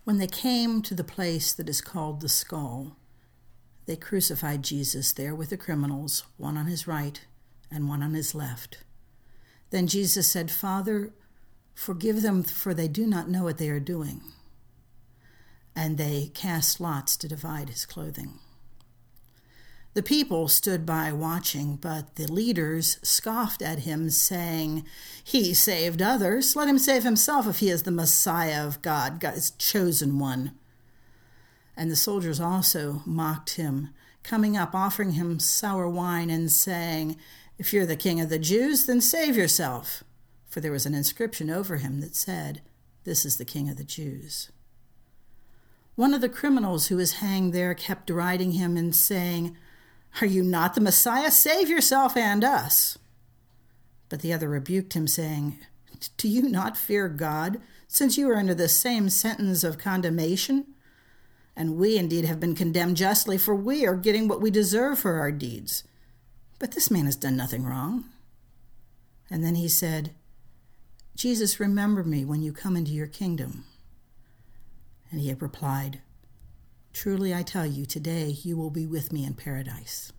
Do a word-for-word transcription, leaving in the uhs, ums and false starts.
When they came to the place that is called the Skull, they crucified Jesus there with the criminals, one on his right and one on his left. Then Jesus said, "Father, forgive them, for they do not know what they are doing." And they cast lots to divide his clothing. The people stood by watching, but the leaders scoffed at him, saying, "He saved others. Let him save himself if he is the Messiah of God, God's chosen one." And the soldiers also mocked him, coming up, offering him sour wine and saying, "If you're the king of the Jews, then save yourself." For there was an inscription over him that said, "This is the King of the Jews." One of the criminals who was hanged there kept deriding him and saying, "Are you not the Messiah? Save yourself and us." But the other rebuked him, saying, "Do you not fear God, since you are under the same sentence of condemnation? And we indeed have been condemned justly, for we are getting what we deserve for our deeds. But this man has done nothing wrong." And then he said, "Jesus, remember me when you come into your kingdom." And he replied, "Truly I tell you, today you will be with me in paradise."